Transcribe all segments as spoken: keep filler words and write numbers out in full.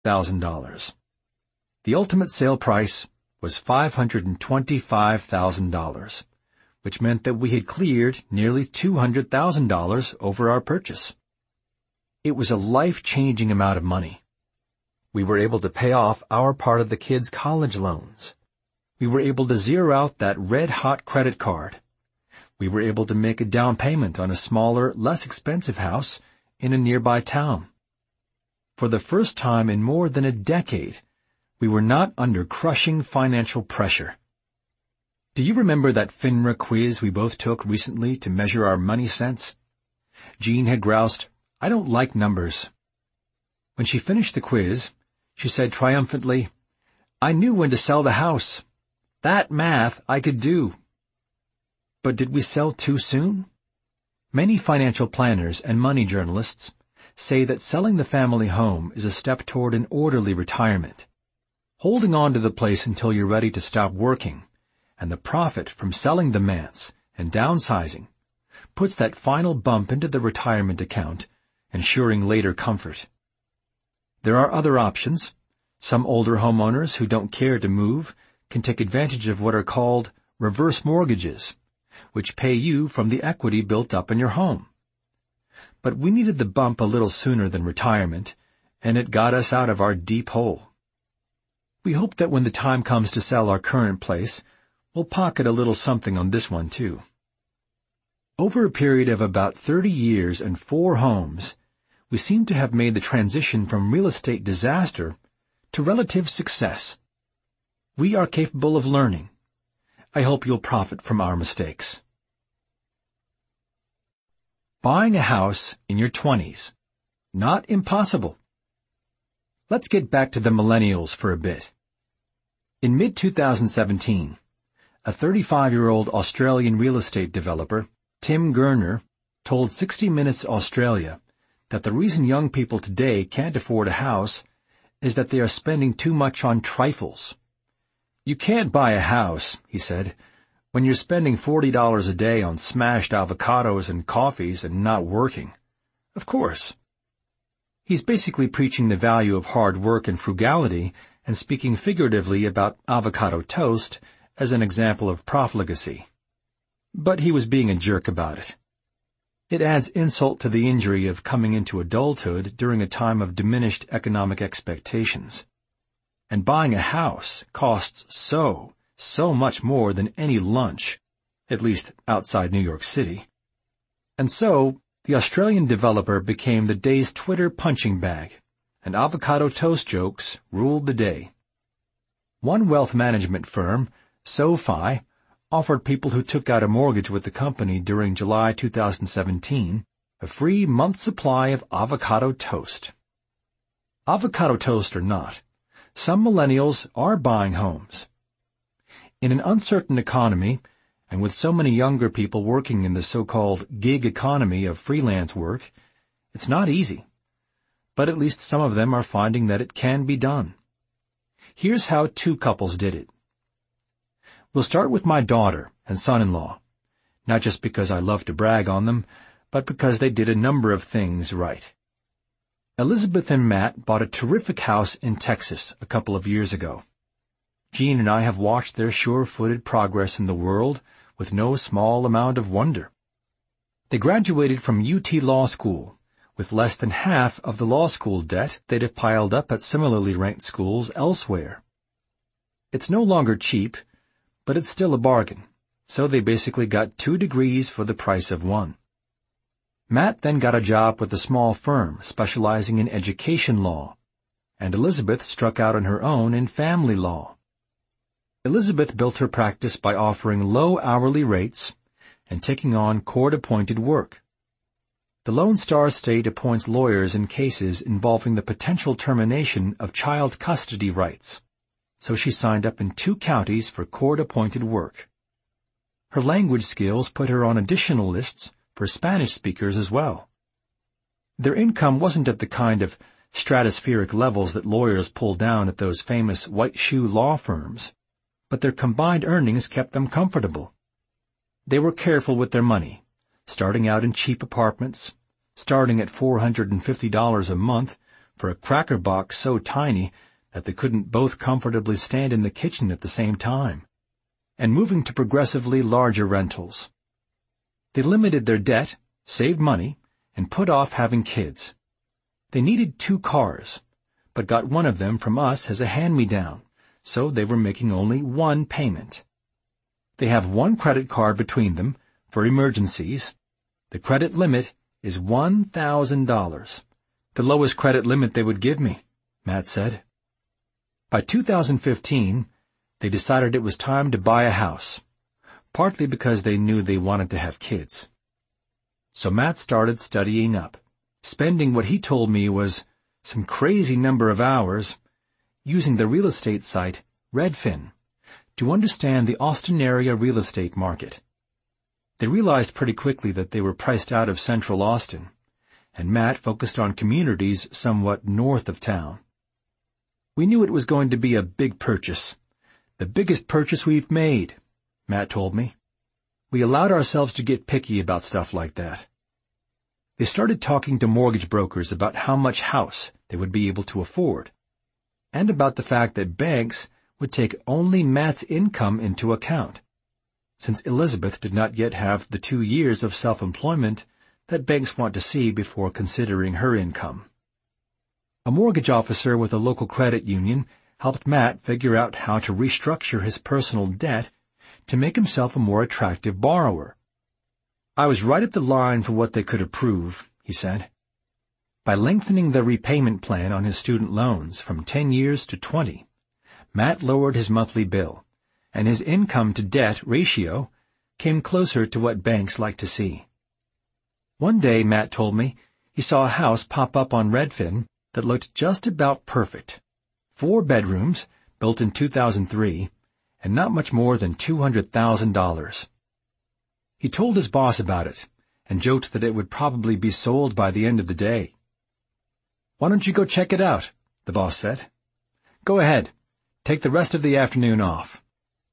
thousand dollars. The ultimate sale price was five hundred twenty-five thousand dollars, which meant that we had cleared nearly two hundred thousand dollars over our purchase. It was a life-changing amount of money. We were able to pay off our part of the kids' college loans. We were able to zero out that red-hot credit card. We were able to make a down payment on a smaller, less expensive house in a nearby town. For the first time in more than a decade, we were not under crushing financial pressure. Do you remember that FINRA quiz we both took recently to measure our money sense? Jean had groused, "I don't like numbers." When she finished the quiz, she said triumphantly, "I knew when to sell the house. That math I could do." But did we sell too soon? Many financial planners and money journalists say that selling the family home is a step toward an orderly retirement. Holding on to the place until you're ready to stop working, and the profit from selling the manse and downsizing, puts that final bump into the retirement account, ensuring later comfort. There are other options. Some older homeowners who don't care to move can take advantage of what are called reverse mortgages, which pay you from the equity built up in your home. But we needed the bump a little sooner than retirement, and it got us out of our deep hole. We hope that when the time comes to sell our current place, we'll pocket a little something on this one, too. Over a period of about thirty years and four homes, we seem to have made the transition from real estate disaster to relative success. We are capable of learning. I hope you'll profit from our mistakes. Buying a house in your twenties. Not impossible. Let's get back to the millennials for a bit. In mid twenty seventeen, a thirty-five-year-old Australian real estate developer, Tim Gurner, told sixty minutes Australia that the reason young people today can't afford a house is that they are spending too much on trifles. "You can't buy a house," he said, "when you're spending forty dollars a day on smashed avocados and coffees and not working." Of course. He's basically preaching the value of hard work and frugality and speaking figuratively about avocado toast as an example of profligacy. But he was being a jerk about it. It adds insult to the injury of coming into adulthood during a time of diminished economic expectations. And buying a house costs so, so much more than any lunch, at least outside New York City. And so, the Australian developer became the day's Twitter punching bag, and avocado toast jokes ruled the day. One wealth management firm, SoFi, offered people who took out a mortgage with the company during July two thousand seventeen a free month supply of avocado toast. Avocado toast or not, some millennials are buying homes. In an uncertain economy, and with so many younger people working in the so-called gig economy of freelance work, it's not easy. But at least some of them are finding that it can be done. Here's how two couples did it. We'll start with my daughter and son-in-law, not just because I love to brag on them, but because they did a number of things right. Elizabeth and Matt bought a terrific house in Texas a couple of years ago. Jean and I have watched their sure-footed progress in the world with no small amount of wonder. They graduated from U T Law School with less than half of the law school debt they'd have piled up at similarly ranked schools elsewhere. It's no longer cheap, but it's still a bargain, so they basically got two degrees for the price of one. Matt then got a job with a small firm specializing in education law, and Elizabeth struck out on her own in family law. Elizabeth built her practice by offering low hourly rates and taking on court-appointed work. The Lone Star State appoints lawyers in cases involving the potential termination of child custody rights, so she signed up in two counties for court-appointed work. Her language skills put her on additional lists for Spanish speakers as well. Their income wasn't at the kind of stratospheric levels that lawyers pull down at those famous white-shoe law firms, but their combined earnings kept them comfortable. They were careful with their money, starting out in cheap apartments, starting at four hundred fifty dollars a month for a cracker box so tiny that they couldn't both comfortably stand in the kitchen at the same time, and moving to progressively larger rentals. They limited their debt, saved money, and put off having kids. They needed two cars, but got one of them from us as a hand-me-down, so they were making only one payment. They have one credit card between them for emergencies. The credit limit is one thousand dollars, the lowest credit limit they would give me, Matt said. By two thousand fifteen, they decided it was time to buy a house, partly because they knew they wanted to have kids. So Matt started studying up, spending what he told me was some crazy number of hours using the real estate site Redfin to understand the Austin area real estate market. They realized pretty quickly that they were priced out of central Austin, and Matt focused on communities somewhat north of town. We knew it was going to be a big purchase, the biggest purchase we've made, Matt told me. We allowed ourselves to get picky about stuff like that. They started talking to mortgage brokers about how much house they would be able to afford, and about the fact that banks would take only Matt's income into account, since Elizabeth did not yet have the two years of self-employment that banks want to see before considering her income. A mortgage officer with a local credit union helped Matt figure out how to restructure his personal debt to make himself a more attractive borrower. I was right at the line for what they could approve, he said. By lengthening the repayment plan on his student loans from ten years to twenty, Matt lowered his monthly bill, and his income-to-debt ratio came closer to what banks like to see. One day, Matt told me, he saw a house pop up on Redfin that looked just about perfect. Four bedrooms, built in two thousand three, and not much more than two hundred thousand dollars. He told his boss about it, and joked that it would probably be sold by the end of the day. "Why don't you go check it out?" the boss said. "Go ahead. Take the rest of the afternoon off."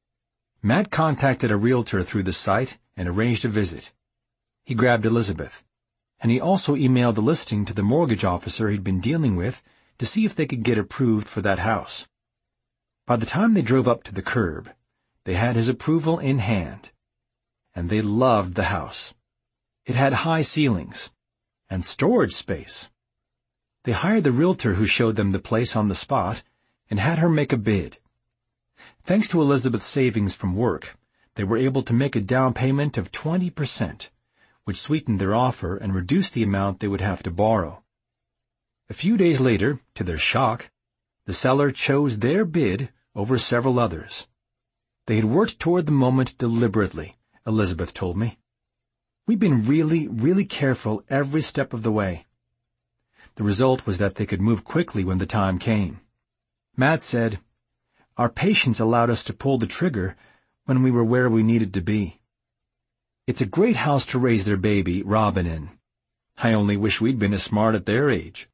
Matt contacted a realtor through the site and arranged a visit. He grabbed Elizabeth, and he also emailed the listing to the mortgage officer he'd been dealing with to see if they could get approved for that house. By the time they drove up to the curb, they had his approval in hand, and they loved the house. It had high ceilings and storage space. They hired the realtor who showed them the place on the spot and had her make a bid. Thanks to Elizabeth's savings from work, they were able to make a down payment of twenty percent, which sweetened their offer and reduced the amount they would have to borrow. A few days later, to their shock, the seller chose their bid over several others. They had worked toward the moment deliberately, Elizabeth told me. "We've been really, really careful every step of the way." The result was that they could move quickly when the time came. Matt said, "Our patience allowed us to pull the trigger when we were where we needed to be. It's a great house to raise their baby, Robin, in. I only wish we'd been as smart at their age."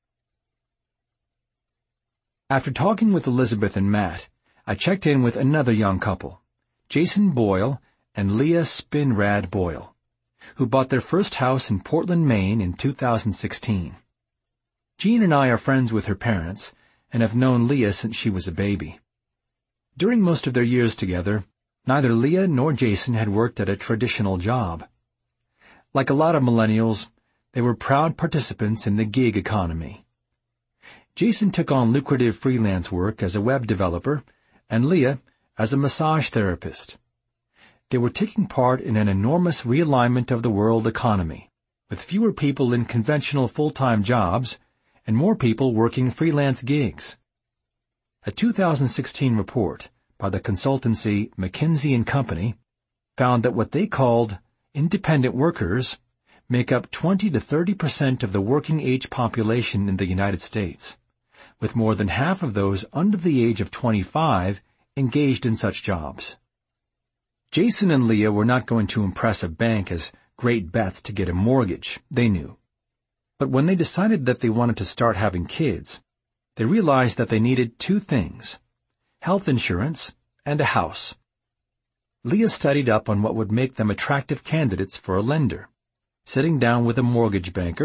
After talking with Elizabeth and Matt, I checked in with another young couple, Jason Boyle and Leah Spinrad Boyle, who bought their first house in Portland, Maine in two thousand sixteen. Jean and I are friends with her parents and have known Leah since she was a baby. During most of their years together, neither Leah nor Jason had worked at a traditional job. Like a lot of millennials, they were proud participants in the gig economy. Jason took on lucrative freelance work as a web developer, and Leah as a massage therapist. They were taking part in an enormous realignment of the world economy, with fewer people in conventional full-time jobs and more people working freelance gigs. A two thousand sixteen report by the consultancy McKinsey and Company found that what they called independent workers make up twenty to thirty percent of the working-age population in the United States, with more than half of those under the age of twenty-five engaged in such jobs. Jason and Leah were not going to impress a bank as great bets to get a mortgage, they knew. But when they decided that they wanted to start having kids, they realized that they needed two things: health insurance and a house. Leah studied up on what would make them attractive candidates for a lender, sitting down with a mortgage banker,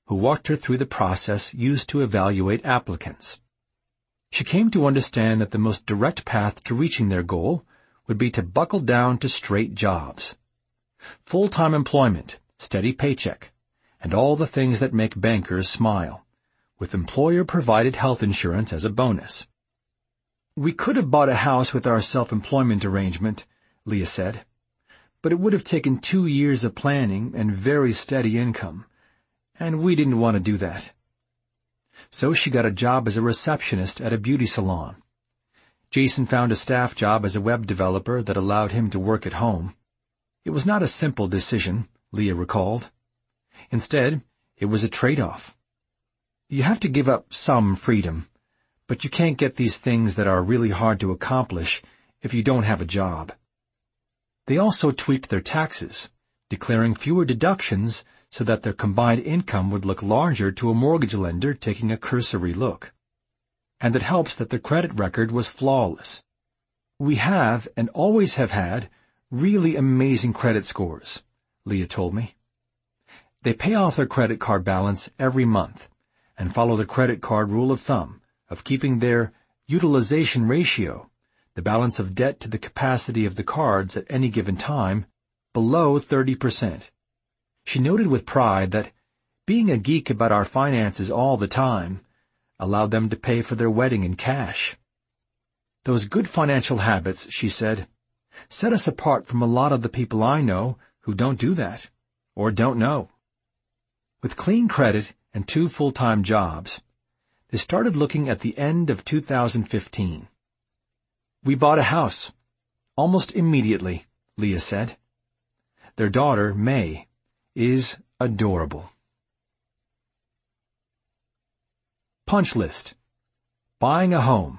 who walked her through the process used to evaluate applicants. She came to understand that the most direct path to reaching their goal would be to buckle down to straight jobs. Full-time employment, steady paycheck, and all the things that make bankers smile, with employer-provided health insurance as a bonus. "We could have bought a house with our self-employment arrangement," Leah said, "but it would have taken two years of planning and very steady income, and we didn't want to do that." So she got a job as a receptionist at a beauty salon. Jason found a staff job as a web developer that allowed him to work at home. It was not a simple decision, Leah recalled. Instead, it was a trade-off. You have to give up some freedom, but you can't get these things that are really hard to accomplish if you don't have a job. They also tweaked their taxes, declaring fewer deductions so that their combined income would look larger to a mortgage lender taking a cursory look. And it helps that their credit record was flawless. "We have, and always have had, really amazing credit scores," Leah told me. They pay off their credit card balance every month and follow the credit card rule of thumb of keeping their utilization ratio, the balance of debt to the capacity of the cards at any given time, below thirty percent. She noted with pride that being a geek about our finances all the time allowed them to pay for their wedding in cash. "Those good financial habits," she said, "set us apart from a lot of the people I know who don't do that, or don't know." With clean credit and two full-time jobs, they started looking at the end of two thousand fifteen. "We bought a house, almost immediately," Leah said. Their daughter, May, is adorable. Punch list. Buying a home.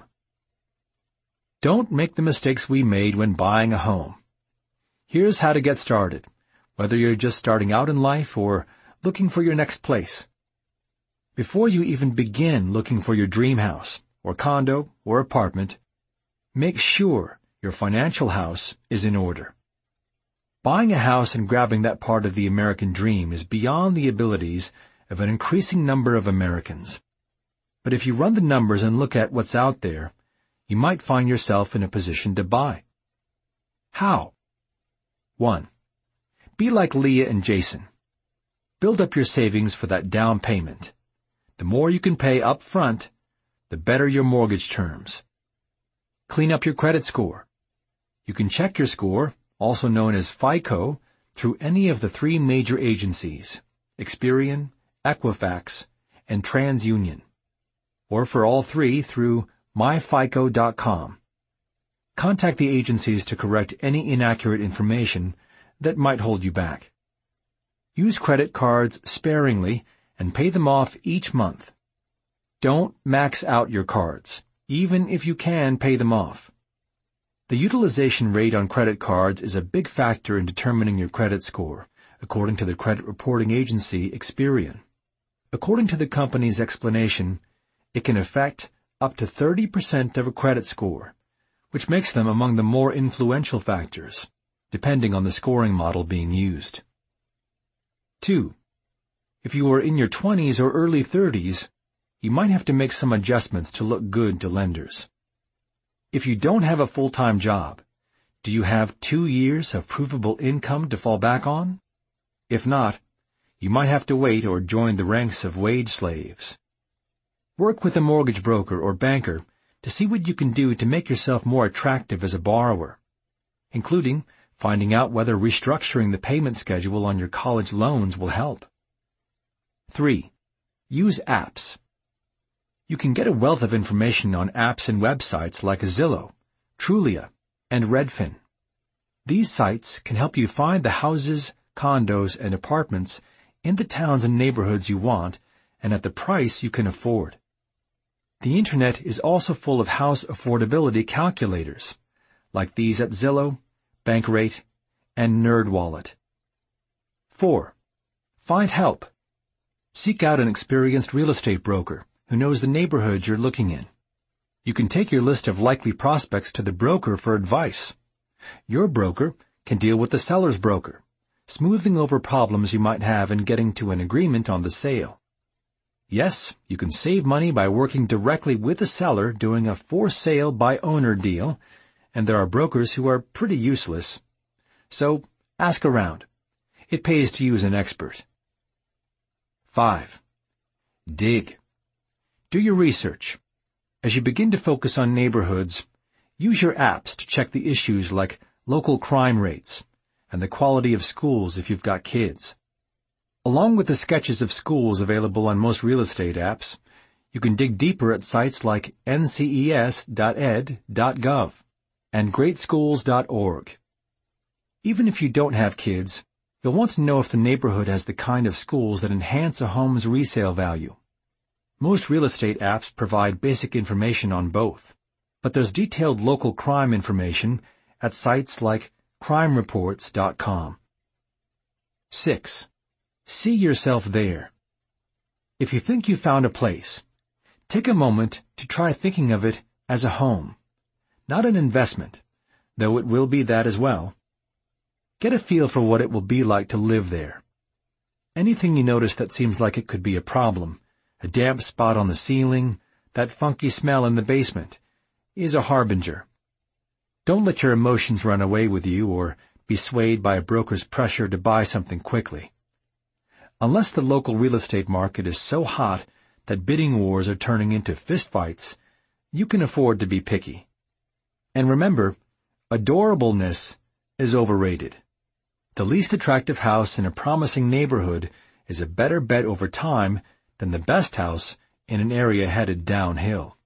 Don't make the mistakes we made when buying a home. Here's how to get started, whether you're just starting out in life or looking for your next place. Before you even begin looking for your dream house, or condo, or apartment, make sure your financial house is in order. Buying a house and grabbing that part of the American dream is beyond the abilities of an increasing number of Americans. But if you run the numbers and look at what's out there, you might find yourself in a position to buy. How? One. Be like Leah and Jason. Build up your savings for that down payment. The more you can pay up front, the better your mortgage terms. Clean up your credit score. You can check your score, also known as FICO, through any of the three major agencies, Experian, Equifax, and TransUnion, or for all three through my fico dot com. Contact the agencies to correct any inaccurate information that might hold you back. Use credit cards sparingly and pay them off each month. Don't max out your cards, even if you can pay them off. The utilization rate on credit cards is a big factor in determining your credit score, according to the credit reporting agency Experian. According to the company's explanation, it can affect up to thirty percent of a credit score, which makes them among the more influential factors, depending on the scoring model being used. Two. If you are in your twenties or early thirties, you might have to make some adjustments to look good to lenders. If you don't have a full-time job, do you have two years of provable income to fall back on? If not, you might have to wait or join the ranks of wage slaves. Work with a mortgage broker or banker to see what you can do to make yourself more attractive as a borrower, including finding out whether restructuring the payment schedule on your college loans will help. Three. Use apps. You can get a wealth of information on apps and websites like Zillow, Trulia, and Redfin. These sites can help you find the houses, condos, and apartments in the towns and neighborhoods you want and at the price you can afford. The Internet is also full of house affordability calculators, like these at Zillow, Bankrate, and NerdWallet. Four. Find help. Seek out an experienced real estate broker who knows the neighborhood you're looking in. You can take your list of likely prospects to the broker for advice. Your broker can deal with the seller's broker, smoothing over problems you might have in getting to an agreement on the sale. Yes, you can save money by working directly with the seller doing a for-sale by owner deal, and there are brokers who are pretty useless. So, ask around. It pays to use an expert. Five. Dig. Do your research. As you begin to focus on neighborhoods, use your apps to check the issues like local crime rates and the quality of schools if you've got kids. Along with the sketches of schools available on most real estate apps, you can dig deeper at sites like N C E S dot ed dot gov and great schools dot org. Even if you don't have kids, you'll want to know if the neighborhood has the kind of schools that enhance a home's resale value. Most real estate apps provide basic information on both, but there's detailed local crime information at sites like crime reports dot com. Six. See yourself there. If you think you found a place, take a moment to try thinking of it as a home, not an investment, though it will be that as well. Get a feel for what it will be like to live there. Anything you notice that seems like it could be a problem, a damp spot on the ceiling, that funky smell in the basement, is a harbinger. Don't let your emotions run away with you or be swayed by a broker's pressure to buy something quickly. Unless the local real estate market is so hot that bidding wars are turning into fistfights, you can afford to be picky. And remember, adorableness is overrated. The least attractive house in a promising neighborhood is a better bet over time than the best house in an area headed downhill.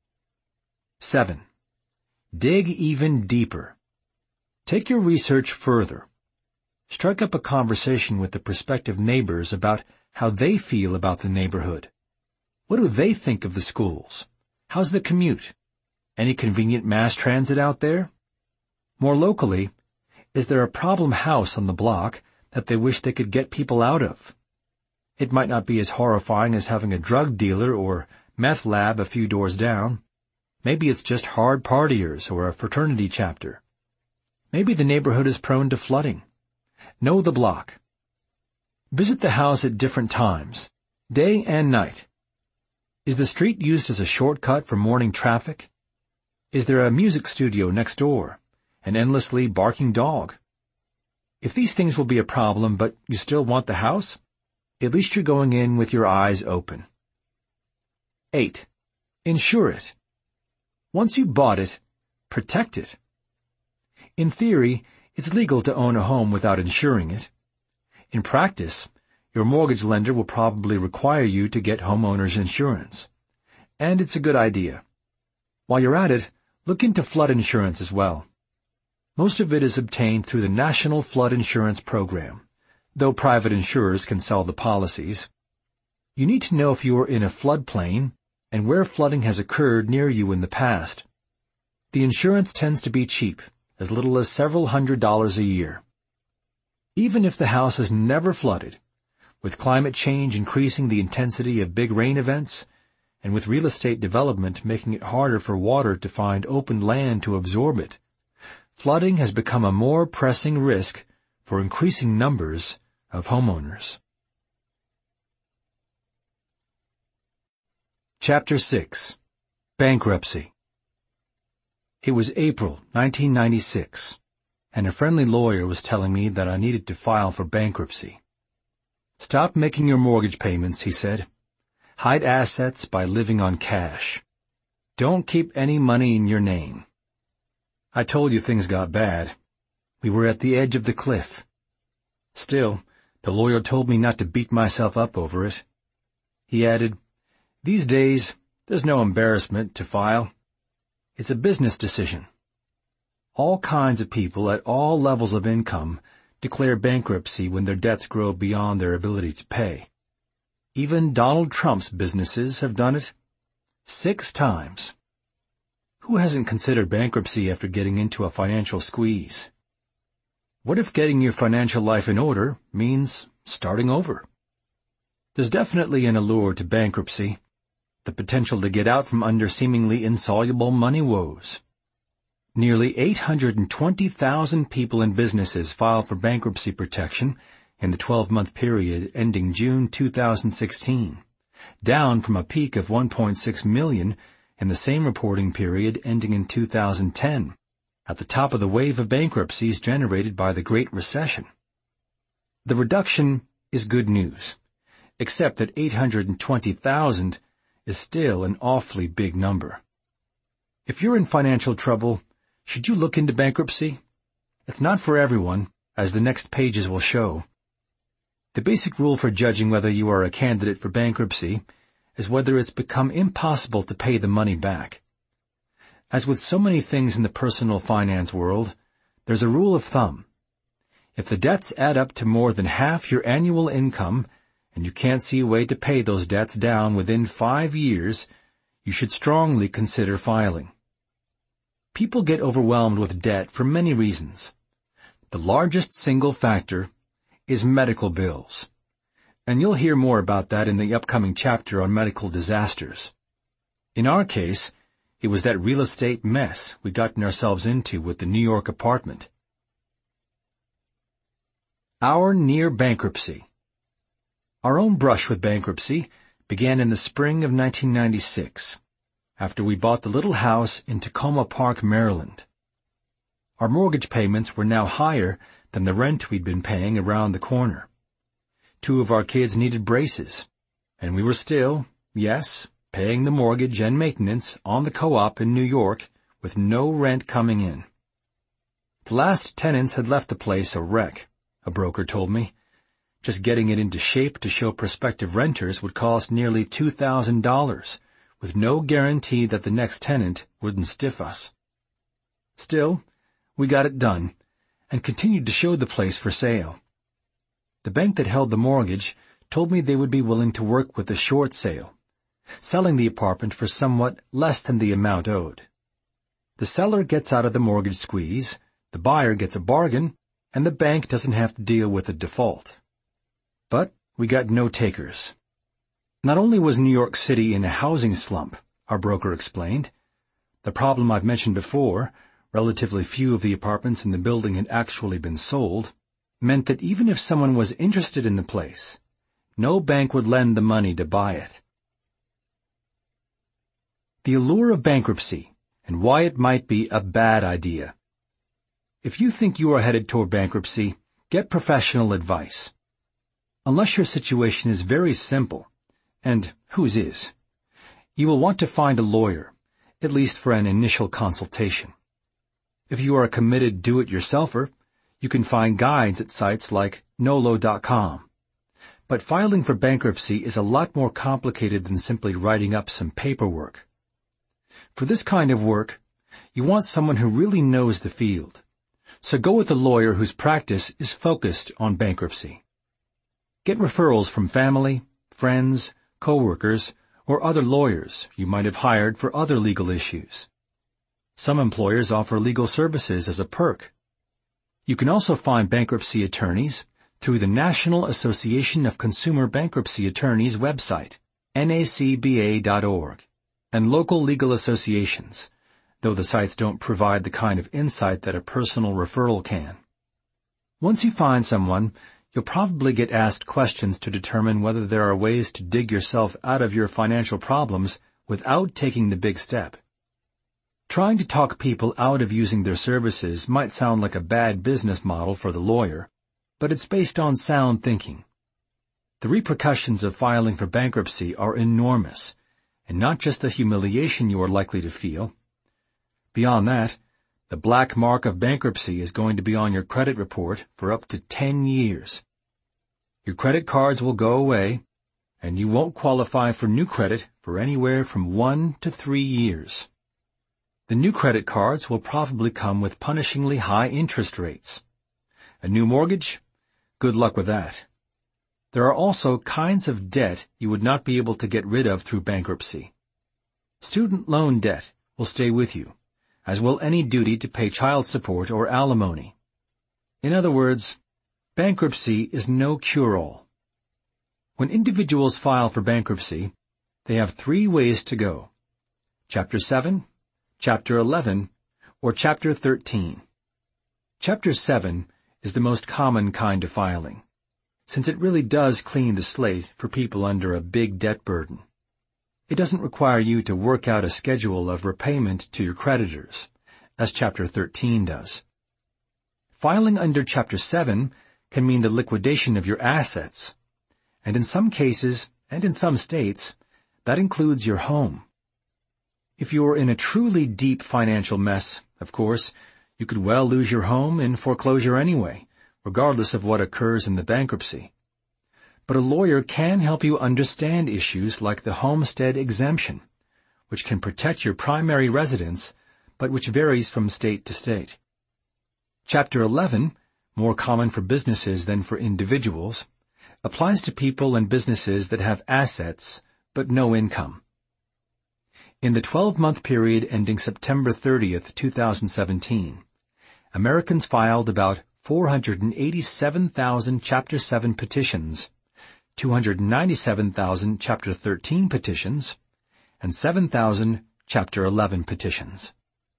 Seven. Dig even deeper. Take your research further. Strike up a conversation with the prospective neighbors about how they feel about the neighborhood. What do they think of the schools? How's the commute? Any convenient mass transit out there? More locally, is there a problem house on the block that they wish they could get people out of? It might not be as horrifying as having a drug dealer or meth lab a few doors down. Maybe it's just hard partiers or a fraternity chapter. Maybe the neighborhood is prone to flooding. Know the block. Visit the house at different times, day and night. Is the street used as a shortcut for morning traffic? Is there a music studio next door? An endlessly barking dog? If these things will be a problem but you still want the house, at least you're going in with your eyes open. Eight. Insure it. Once you've bought it, protect it. In theory, it's legal to own a home without insuring it. In practice, your mortgage lender will probably require you to get homeowner's insurance. And it's a good idea. While you're at it, look into flood insurance as well. Most of it is obtained through the National Flood Insurance Program, though private insurers can sell the policies. You need to know if you are in a floodplain and where flooding has occurred near you in the past. The insurance tends to be cheap, as little as several hundred dollars a year. Even if the house has never flooded, with climate change increasing the intensity of big rain events, and with real estate development making it harder for water to find open land to absorb it, flooding has become a more pressing risk for increasing numbers of homeowners. Chapter six. Bankruptcy. It was April nineteen ninety-six, and a friendly lawyer was telling me that I needed to file for bankruptcy. Stop making your mortgage payments, he said. Hide assets by living on cash. Don't keep any money in your name. I told you things got bad. We were at the edge of the cliff. Still, the lawyer told me not to beat myself up over it. He added, "These days, there's no embarrassment to file. It's a business decision." All kinds of people at all levels of income declare bankruptcy when their debts grow beyond their ability to pay. Even Donald Trump's businesses have done it. Six times. Who hasn't considered bankruptcy after getting into a financial squeeze? What if getting your financial life in order means starting over? There's definitely an allure to bankruptcy, the potential to get out from under seemingly insoluble money woes. Nearly eight hundred twenty thousand people and businesses filed for bankruptcy protection in the twelve-month period ending June two thousand sixteen, down from a peak of one point six million in the same reporting period ending in two thousand ten, at the top of the wave of bankruptcies generated by the Great Recession. The reduction is good news, except that eight hundred twenty thousand is still an awfully big number. If you're in financial trouble, should you look into bankruptcy? It's not for everyone, as the next pages will show. The basic rule for judging whether you are a candidate for bankruptcy is whether it's become impossible to pay the money back. As with so many things in the personal finance world, there's a rule of thumb. If the debts add up to more than half your annual income, and you can't see a way to pay those debts down within five years, you should strongly consider filing. People get overwhelmed with debt for many reasons. The largest single factor is medical bills. And you'll hear more about that in the upcoming chapter on medical disasters. In our case, it was that real estate mess we'd gotten ourselves into with the New York apartment. Our near bankruptcy. Our own brush with bankruptcy began in the spring of nineteen ninety-six, after we bought the little house in Tacoma Park, Maryland. Our mortgage payments were now higher than the rent we'd been paying around the corner. Two of our kids needed braces, and we were still, yes, paying the mortgage and maintenance on the co-op in New York with no rent coming in. The last tenants had left the place a wreck, a broker told me. Just getting it into shape to show prospective renters would cost nearly two thousand dollars, with no guarantee that the next tenant wouldn't stiff us. Still, we got it done, and continued to show the place for sale. The bank that held the mortgage told me they would be willing to work with a short sale, selling the apartment for somewhat less than the amount owed. The seller gets out of the mortgage squeeze, the buyer gets a bargain, and the bank doesn't have to deal with a default. But we got no takers. Not only was New York City in a housing slump, our broker explained. The problem I've mentioned before, relatively few of the apartments in the building had actually been sold, meant that even if someone was interested in the place, no bank would lend the money to buy it. The allure of bankruptcy and why it might be a bad idea. If you think you are headed toward bankruptcy, get professional advice. Unless your situation is very simple, and whose is, you will want to find a lawyer, at least for an initial consultation. If you are a committed do-it-yourselfer, you can find guides at sites like nolo dot com. But filing for bankruptcy is a lot more complicated than simply writing up some paperwork. For this kind of work, you want someone who really knows the field. So go with a lawyer whose practice is focused on bankruptcy. Get referrals from family, friends, coworkers, or other lawyers you might have hired for other legal issues. Some employers offer legal services as a perk. You can also find bankruptcy attorneys through the National Association of Consumer Bankruptcy Attorneys website, N A C B A dot org, and local legal associations, though the sites don't provide the kind of insight that a personal referral can. Once you find someone, you'll probably get asked questions to determine whether there are ways to dig yourself out of your financial problems without taking the big step. Trying to talk people out of using their services might sound like a bad business model for the lawyer, but it's based on sound thinking. The repercussions of filing for bankruptcy are enormous, and not just the humiliation you are likely to feel. Beyond that, the black mark of bankruptcy is going to be on your credit report for up to ten years. Your credit cards will go away, and you won't qualify for new credit for anywhere from one to three years. The new credit cards will probably come with punishingly high interest rates. A new mortgage? Good luck with that. There are also kinds of debt you would not be able to get rid of through bankruptcy. Student loan debt will stay with you, as will any duty to pay child support or alimony. In other words, bankruptcy is no cure-all. When individuals file for bankruptcy, they have three ways to go: Chapter seven, Chapter eleven, or Chapter thirteen. Chapter seven is the most common kind of filing. since it really does clean the slate for people under a big debt burden. It doesn't require you to work out a schedule of repayment to your creditors, as Chapter thirteen does. Filing under Chapter seven can mean the liquidation of your assets, and in some cases, and in some states, that includes your home. If you're in a truly deep financial mess, of course, you could well lose your home in foreclosure anyway, regardless of what occurs in the bankruptcy. But a lawyer can help you understand issues like the homestead exemption, which can protect your primary residence, but which varies from state to state. Chapter eleven, more common for businesses than for individuals, applies to people and businesses that have assets but no income. In the twelve-month period ending September thirtieth, two thousand seventeen, Americans filed about four hundred eighty-seven thousand Chapter seven petitions, two hundred ninety-seven thousand Chapter thirteen petitions, and seven thousand Chapter eleven petitions.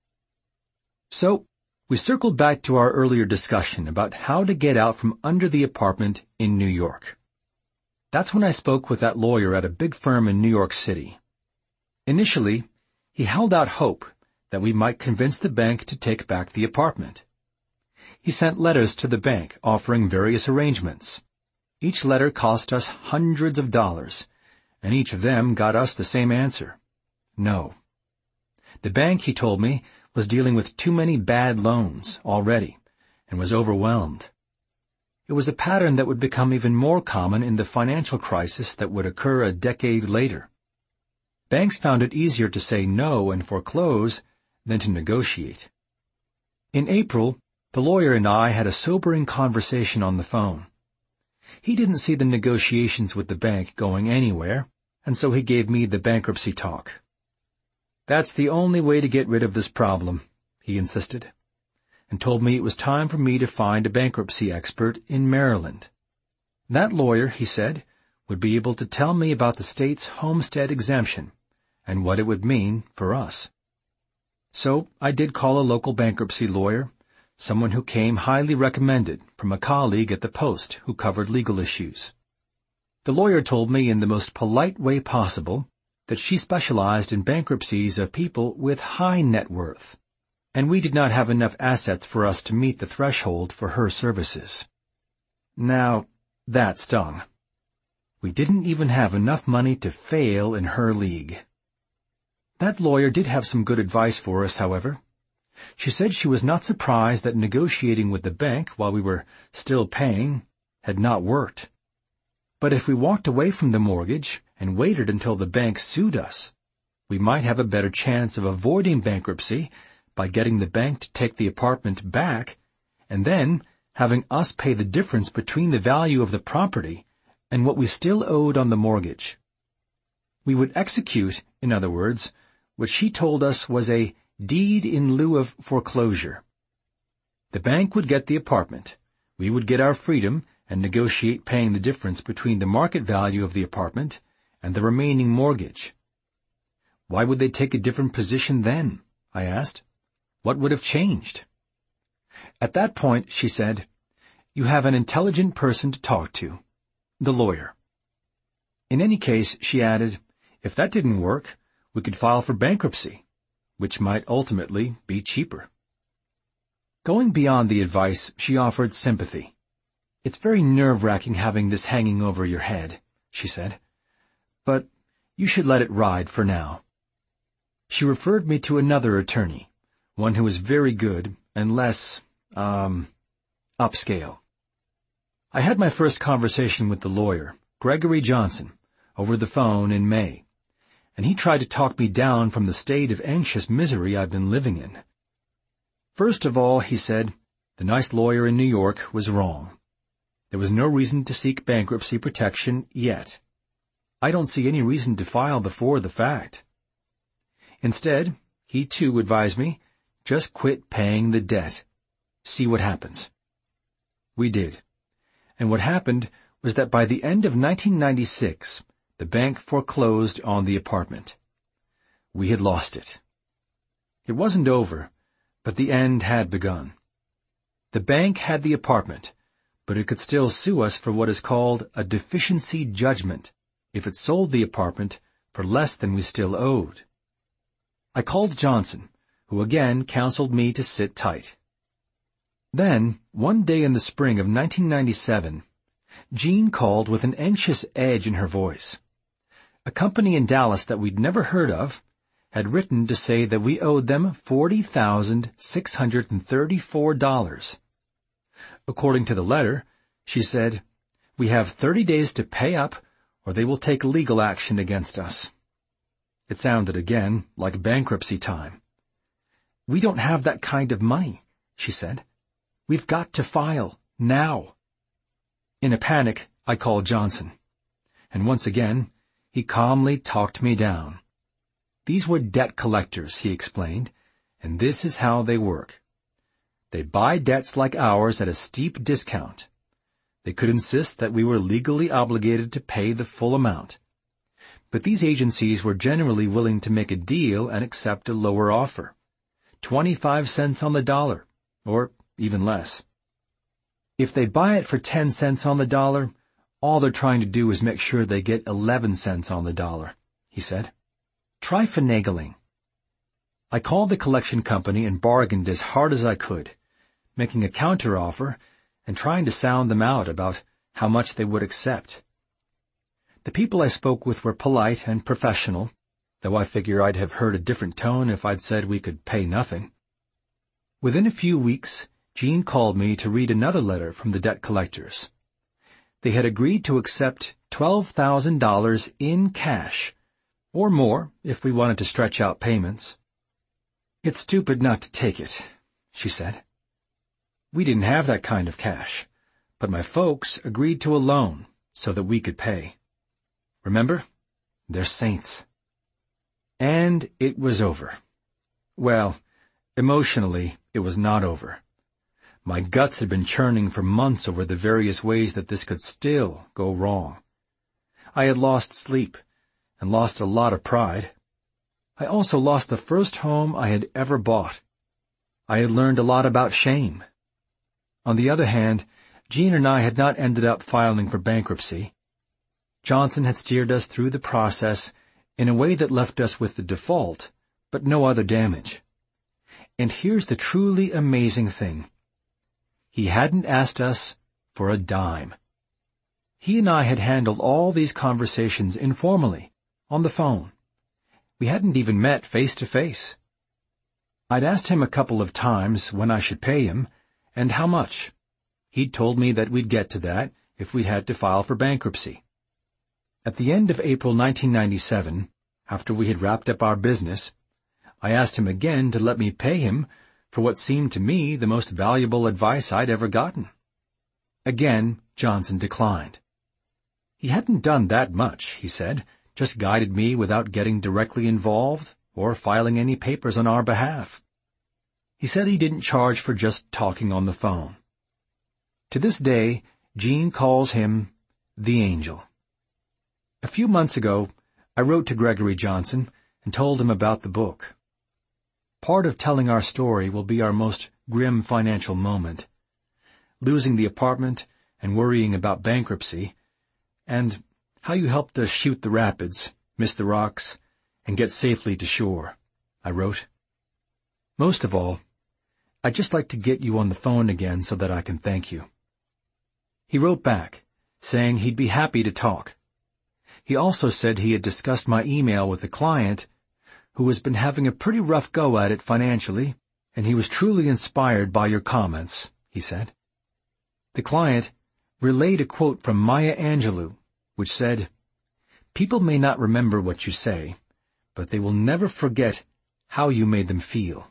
So, we circled back to our earlier discussion about how to get out from under the apartment in New York. That's when I spoke with that lawyer at a big firm in New York City. Initially, he held out hope that we might convince the bank to take back the apartment. He sent letters to the bank offering various arrangements. Each letter cost us hundreds of dollars, and each of them got us the same answer: no. The bank, he told me, was dealing with too many bad loans already, and was overwhelmed. It was a pattern that would become even more common in the financial crisis that would occur a decade later. Banks found it easier to say no and foreclose than to negotiate. In April, the lawyer and I had a sobering conversation on the phone. He didn't see the negotiations with the bank going anywhere, and so he gave me the bankruptcy talk. That's the only way to get rid of this problem, he insisted, and told me it was time for me to find a bankruptcy expert in Maryland. That lawyer, he said, would be able to tell me about the state's homestead exemption and what it would mean for us. So I did call a local bankruptcy lawyer, someone who came highly recommended from a colleague at the Post who covered legal issues. The lawyer told me in the most polite way possible that she specialized in bankruptcies of people with high net worth, and we did not have enough assets for us to meet the threshold for her services. Now, that stung. We didn't even have enough money to fail in her league. That lawyer did have some good advice for us, however. She said she was not surprised that negotiating with the bank while we were still paying had not worked. But if we walked away from the mortgage and waited until the bank sued us, we might have a better chance of avoiding bankruptcy by getting the bank to take the apartment back and then having us pay the difference between the value of the property and what we still owed on the mortgage. We would execute, in other words, what she told us was a deed in lieu of foreclosure. The bank would get the apartment, we would get our freedom and negotiate paying the difference between the market value of the apartment and the remaining mortgage. Why would they take a different position then? I asked. What would have changed? At that point, she said, you have an intelligent person to talk to, the lawyer. In any case, she added, if that didn't work, we could file for bankruptcy, which might ultimately be cheaper. Going beyond the advice, she offered sympathy. It's very nerve-wracking having this hanging over your head, she said, but you should let it ride for now. She referred me to another attorney, one who was very good and less, um, upscale. I had my first conversation with the lawyer, Gregory Johnson, over the phone in May, and he tried to talk me down from the state of anxious misery I've been living in. First of all, he said, the nice lawyer in New York was wrong. There was no reason to seek bankruptcy protection yet. I don't see any reason to file before the fact. Instead, he too advised me, just quit paying the debt. See what happens. We did. And what happened was that by the end of nineteen ninety-six, the bank foreclosed on the apartment. We had lost it. It wasn't over, but the end had begun. The bank had the apartment, but it could still sue us for what is called a deficiency judgment if it sold the apartment for less than we still owed. I called Johnson, who again counseled me to sit tight. Then, one day in the spring of nineteen ninety-seven, Jean called with an anxious edge in her voice. A company in Dallas that we'd never heard of had written to say that we owed them forty thousand six hundred thirty-four dollars. According to the letter, she said, "We have thirty days to pay up, or they will take legal action against us." It sounded again like bankruptcy time. "We don't have that kind of money," she said. "We've got to file, now." In a panic, I called Johnson, and once again, he calmly talked me down. These were debt collectors, he explained, and this is how they work. They buy debts like ours at a steep discount. They could insist that we were legally obligated to pay the full amount. But these agencies were generally willing to make a deal and accept a lower offer, twenty-five cents on the dollar, or even less. If they buy it for ten cents on the dollar, all they're trying to do is make sure they get eleven cents on the dollar, he said. Try finagling. I called the collection company and bargained as hard as I could, making a counteroffer and trying to sound them out about how much they would accept. The people I spoke with were polite and professional, though I figure I'd have heard a different tone if I'd said we could pay nothing. Within a few weeks, Jean called me to read another letter from the debt collectors. They had agreed to accept twelve thousand dollars in cash, or more if we wanted to stretch out payments. "It's stupid not to take it," she said. We didn't have that kind of cash, but my folks agreed to a loan so that we could pay. Remember? They're saints. And it was over. Well, emotionally, it was not over. My guts had been churning for months over the various ways that this could still go wrong. I had lost sleep and lost a lot of pride. I also lost the first home I had ever bought. I had learned a lot about shame. On the other hand, Jean and I had not ended up filing for bankruptcy. Johnson had steered us through the process in a way that left us with the default, but no other damage. And here's the truly amazing thing. He hadn't asked us for a dime. He and I had handled all these conversations informally, on the phone. We hadn't even met face to face. I'd asked him a couple of times when I should pay him, and how much. He'd told me that we'd get to that if we had to file for bankruptcy. At the end of April nineteen ninety-seven, after we had wrapped up our business, I asked him again to let me pay him for what seemed to me the most valuable advice I'd ever gotten. Again, Johnson declined. He hadn't done that much, he said, just guided me without getting directly involved or filing any papers on our behalf. He said he didn't charge for just talking on the phone. To this day, Jean calls him the Angel. A few months ago, I wrote to Gregory Johnson and told him about the book. Part of telling our story will be our most grim financial moment. Losing the apartment and worrying about bankruptcy, and how you helped us shoot the rapids, miss the rocks, and get safely to shore, I wrote. Most of all, I'd just like to get you on the phone again so that I can thank you. He wrote back, saying he'd be happy to talk. He also said he had discussed my email with a client who has been having a pretty rough go at it financially, and he was truly inspired by your comments, he said. The client relayed a quote from Maya Angelou, which said, "People may not remember what you say, but they will never forget how you made them feel."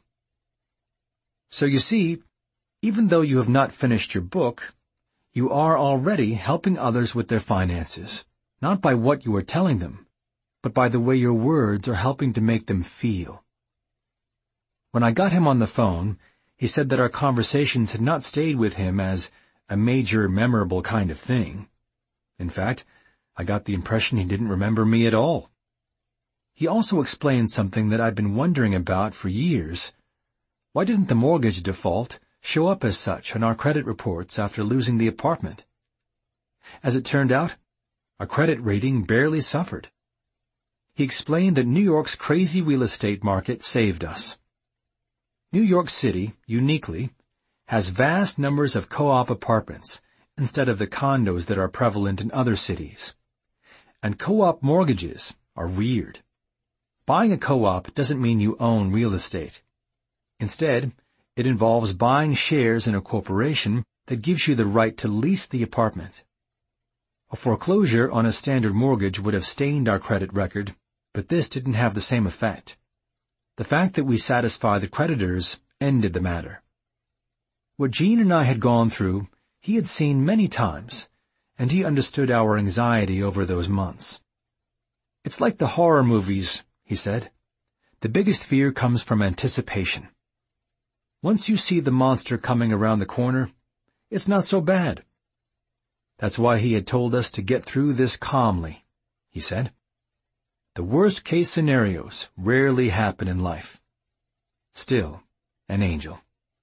So you see, even though you have not finished your book, you are already helping others with their finances, not by what you are telling them, but by the way your words are helping to make them feel. When I got him on the phone, he said that our conversations had not stayed with him as a major, memorable kind of thing. In fact, I got the impression he didn't remember me at all. He also explained something that I'd been wondering about for years. Why didn't the mortgage default show up as such on our credit reports after losing the apartment. As it turned out, our credit rating barely suffered. He explained that New York's crazy real estate market saved us. New York City, uniquely, has vast numbers of co-op apartments instead of the condos that are prevalent in other cities. And co-op mortgages are weird. Buying a co-op doesn't mean you own real estate. Instead, it involves buying shares in a corporation that gives you the right to lease the apartment. A foreclosure on a standard mortgage would have stained our credit record, but this didn't have the same effect. The fact that we satisfy the creditors ended the matter. What Gene and I had gone through, he had seen many times, and he understood our anxiety over those months. It's like the horror movies, he said. The biggest fear comes from anticipation. Once you see the monster coming around the corner, it's not so bad. That's why he had told us to get through this calmly, he said. The worst-case scenarios rarely happen in life. Still, an angel.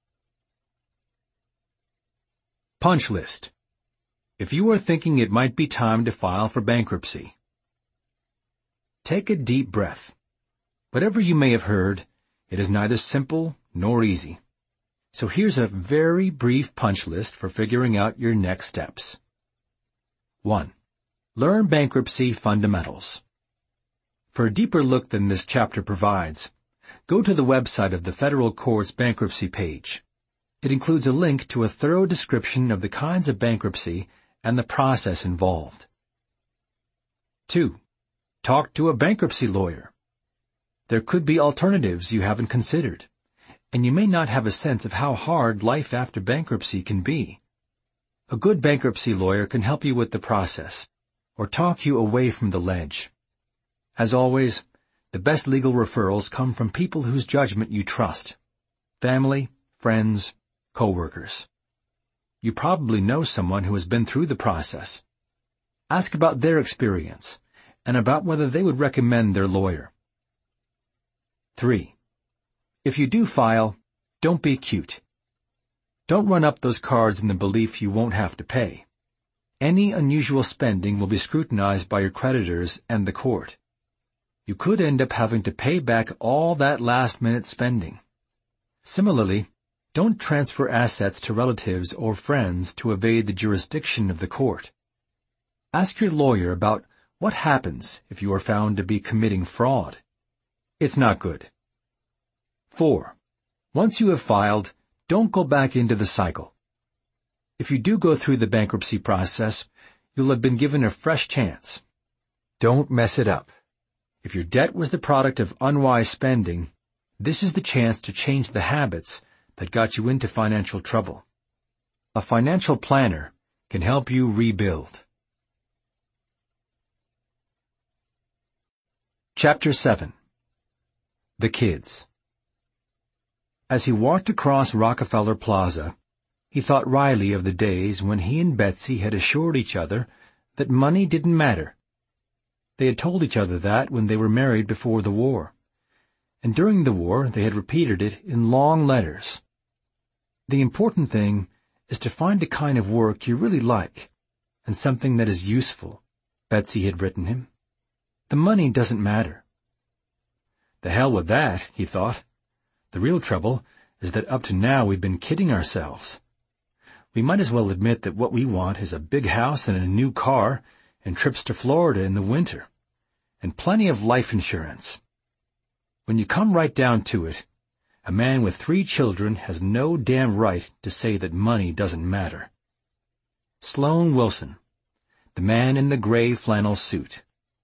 Punch list. If you are thinking it might be time to file for bankruptcy, take a deep breath. Whatever you may have heard, it is neither simple nor easy. So here's a very brief punch list for figuring out your next steps. one. Learn bankruptcy fundamentals. For a deeper look than this chapter provides, go to the website of the Federal Court's bankruptcy page. It includes a link to a thorough description of the kinds of bankruptcy and the process involved. two. Talk to a bankruptcy lawyer. There could be alternatives you haven't considered, and you may not have a sense of how hard life after bankruptcy can be. A good bankruptcy lawyer can help you with the process, or talk you away from the ledge. As always, the best legal referrals come from people whose judgment you trust. Family, friends, co-workers. You probably know someone who has been through the process. Ask about their experience, and about whether they would recommend their lawyer. three. If you do file, don't be cute. Don't run up those cards in the belief you won't have to pay. Any unusual spending will be scrutinized by your creditors and the court. You could end up having to pay back all that last-minute spending. Similarly, don't transfer assets to relatives or friends to evade the jurisdiction of the court. Ask your lawyer about what happens if you are found to be committing fraud. It's not good. four. Once you have filed, don't go back into the cycle. If you do go through the bankruptcy process, you'll have been given a fresh chance. Don't mess it up. If your debt was the product of unwise spending, this is the chance to change the habits that got you into financial trouble. A financial planner can help you rebuild. Chapter seven. The Kids. As he walked across Rockefeller Plaza, he thought wryly of the days when he and Betsy had assured each other that money didn't matter. They had told each other that when they were married before the war, and during the war they had repeated it in long letters. The important thing is to find a kind of work you really like, and something that is useful, Betsy had written him. The money doesn't matter. The hell with that, he thought. The real trouble is that up to now we've been kidding ourselves. We might as well admit that what we want is a big house and a new car and trips to Florida in the winter, and plenty of life insurance. When you come right down to it, a man with three children has no damn right to say that money doesn't matter. Sloan Wilson, the man in the gray flannel suit.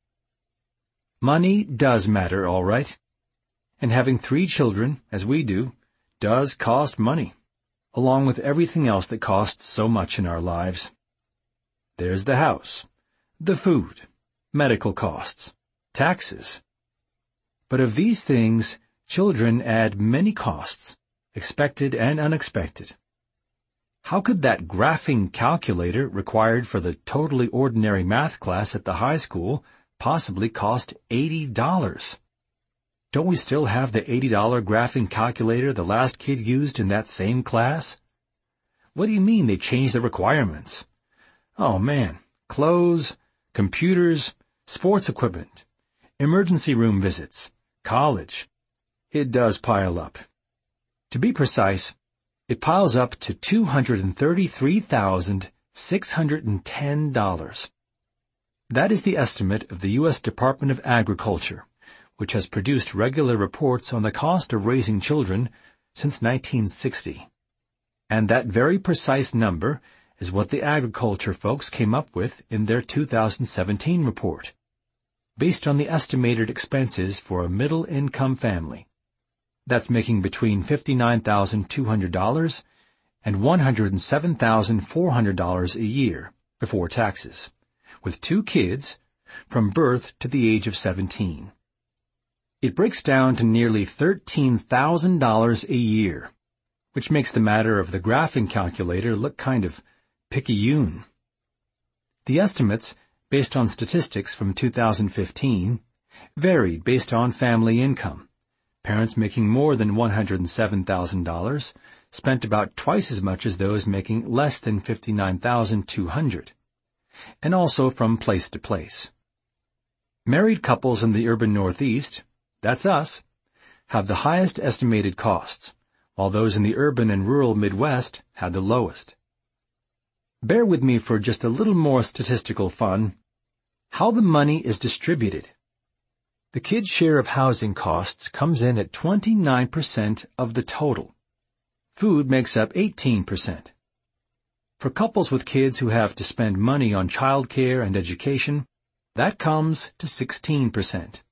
Money does matter, all right. And having three children, as we do, does cost money, along with everything else that costs so much in our lives. There's the house, the food, medical costs, taxes. But of these things, children add many costs, expected and unexpected. How could that graphing calculator required for the totally ordinary math class at the high school possibly cost eighty dollars? Don't we still have the eighty dollar graphing calculator the last kid used in that same class? What do you mean they changed the requirements? Oh man, clothes, computers, sports equipment, emergency room visits, college. It does pile up. To be precise, it piles up to two hundred thirty-three thousand six hundred ten dollars. That is the estimate of the U S Department of Agriculture, which has produced regular reports on the cost of raising children since nineteen sixty. And that very precise number is what the agriculture folks came up with in their two thousand seventeen report, based on the estimated expenses for a middle-income family. That's making between fifty-nine thousand two hundred dollars and one hundred seven thousand four hundred dollars a year before taxes, with two kids from birth to the age of seventeen. It breaks down to nearly thirteen thousand dollars a year, which makes the matter of the graphing calculator look kind of picayune. The estimates, based on statistics from two thousand fifteen, varied based on family income. Parents making more than one hundred seven thousand dollars spent about twice as much as those making less than fifty-nine thousand two hundred dollars, and also from place to place. Married couples in the urban Northeast, that's us, have the highest estimated costs, while those in the urban and rural Midwest had the lowest. Bear with me for just a little more statistical fun. How the money is distributed. The kids' share of housing costs comes in at twenty-nine percent of the total. Food makes up eighteen percent. For couples with kids who have to spend money on childcare and education, that comes to sixteen percent.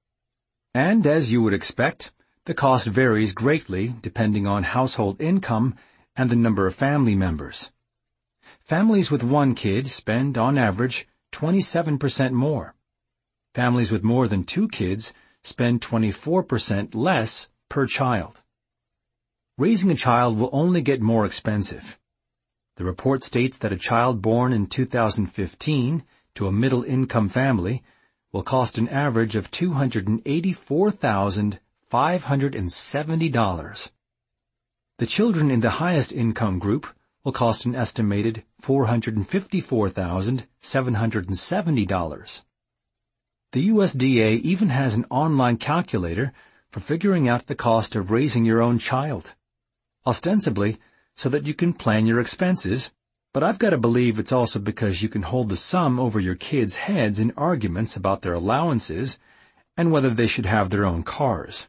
And as you would expect, the cost varies greatly depending on household income and the number of family members. Families with one kid spend, on average, twenty-seven percent more. Families with more than two kids spend twenty-four percent less per child. Raising a child will only get more expensive. The report states that a child born in two thousand fifteen to a middle-income family will cost an average of two hundred eighty-four thousand five hundred seventy dollars. The children in the highest income group will cost an estimated four hundred fifty-four thousand seven hundred seventy dollars. The U S D A even has an online calculator for figuring out the cost of raising your own child, ostensibly so that you can plan your expenses, but I've got to believe it's also because you can hold the sum over your kids' heads in arguments about their allowances and whether they should have their own cars.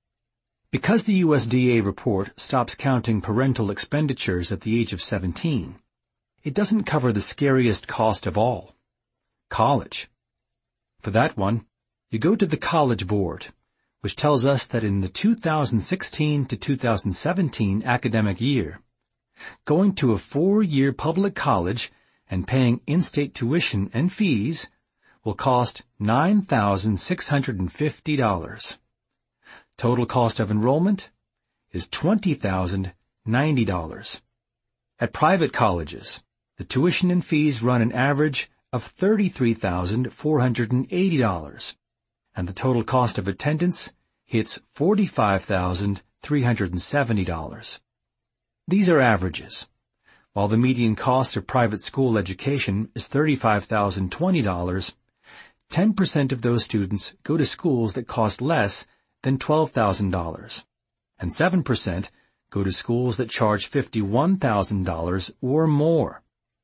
Because the U S D A report stops counting parental expenditures at the age of seventeen, it doesn't cover the scariest cost of all, college. For that one, you go to the College Board, which tells us that in the two thousand sixteen to two thousand seventeen academic year, going to a four-year public college and paying in-state tuition and fees will cost nine thousand six hundred fifty dollars. Total cost of enrollment is twenty thousand ninety dollars. At private colleges, the tuition and fees run an average of thirty-three thousand four hundred eighty dollars, and the total cost of attendance hits forty-five thousand three hundred seventy dollars. These are averages. While the median cost of private school education is thirty-five thousand twenty dollars, ten percent of those students go to schools that cost less than twelve thousand dollars, and seven percent go to schools that charge fifty-one thousand dollars or more.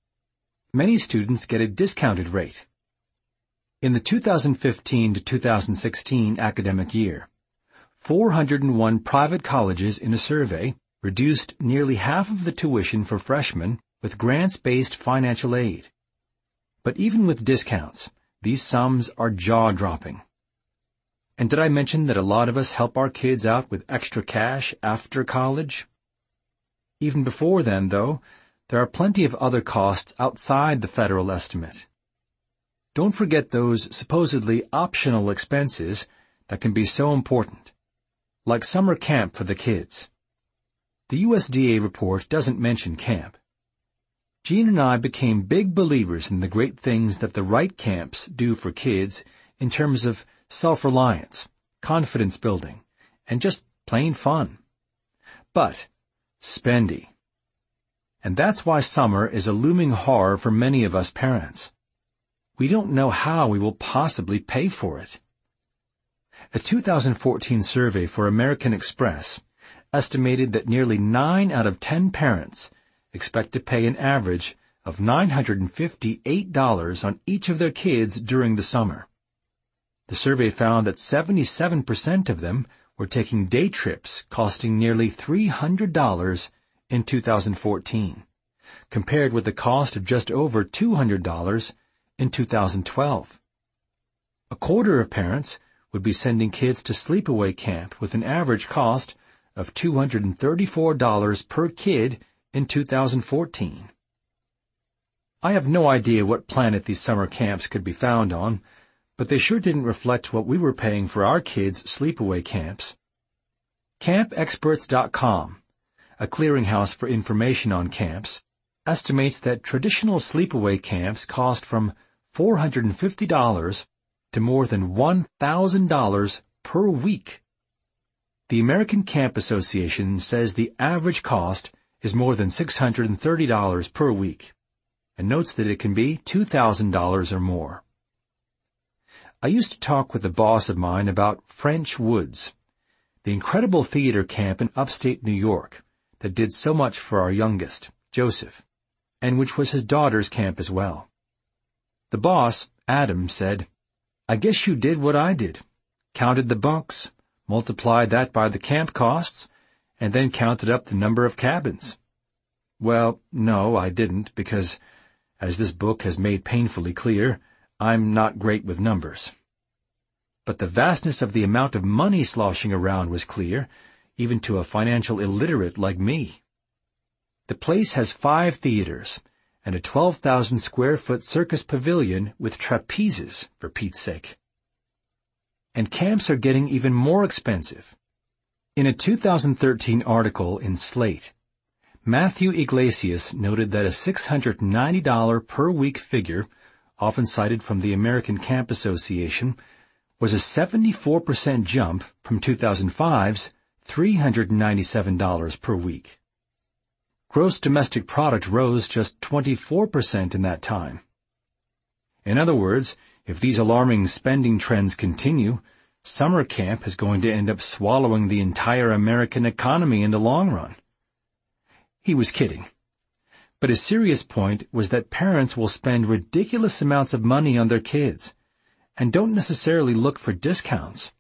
Many students get a discounted rate. In the two thousand fifteen to two thousand sixteen academic year, four hundred one private colleges in a survey reduced nearly half of the tuition for freshmen with grants-based financial aid. But even with discounts, these sums are jaw-dropping. And did I mention that a lot of us help our kids out with extra cash after college? Even before then, though, there are plenty of other costs outside the federal estimate. Don't forget those supposedly optional expenses that can be so important, like summer camp for the kids. The U S D A report doesn't mention camp. Jean and I became big believers in the great things that the right camps do for kids in terms of self-reliance, confidence building, and just plain fun. But, spendy. And that's why summer is a looming horror for many of us parents. We don't know how we will possibly pay for it. A two thousand fourteen survey for American Express estimated that nearly nine out of ten parents expect to pay an average of nine hundred fifty-eight dollars on each of their kids during the summer. The survey found that seventy-seven percent of them were taking day trips costing nearly three hundred dollars in two thousand fourteen, compared with the cost of just over two hundred dollars in two thousand twelve. A quarter of parents would be sending kids to sleepaway camp with an average cost of two hundred thirty-four dollars per kid in two thousand fourteen. I have no idea what planet these summer camps could be found on, but they sure didn't reflect what we were paying for our kids' sleepaway camps. Camp Experts dot com, a clearinghouse for information on camps, estimates that traditional sleepaway camps cost from four hundred fifty dollars to more than one thousand dollars per week. The American Camp Association says the average cost is more than six hundred thirty dollars per week, and notes that it can be two thousand dollars or more. I used to talk with a boss of mine about French Woods, the incredible theater camp in upstate New York that did so much for our youngest, Joseph, and which was his daughter's camp as well. The boss, Adam, said, "I guess you did what I did, counted the bunks, multiplied that by the camp costs, and then counted up the number of cabins." Well, no, I didn't, because, as this book has made painfully clear, I'm not great with numbers. But the vastness of the amount of money sloshing around was clear, even to a financial illiterate like me. The place has five theaters and a twelve thousand square foot circus pavilion with trapezes, for Pete's sake. And camps are getting even more expensive. In a two thousand thirteen article in Slate, Matthew Iglesias noted that a six hundred ninety dollars per week figure, often cited from the American Camp Association, was a seventy-four percent jump from two thousand five's three hundred ninety-seven dollars per week. Gross domestic product rose just twenty-four percent in that time. In other words, if these alarming spending trends continue, summer camp is going to end up swallowing the entire American economy in the long run. He was kidding. But his serious point was that parents will spend ridiculous amounts of money on their kids and don't necessarily look for discounts.